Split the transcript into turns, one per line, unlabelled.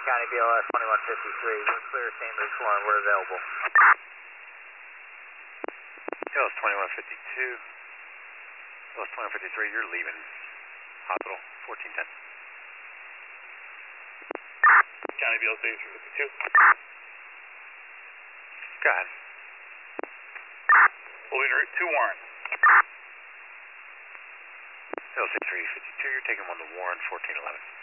County BLS 2153, we're clear, St. Luke's 1, we're available.
BLS 2152, BLS 2153, you're leaving hospital, 1410.
County BLS 8352.
Go ahead.
Moving route to Warren.
BLS 8352, you're taking 1 to Warren, 1411.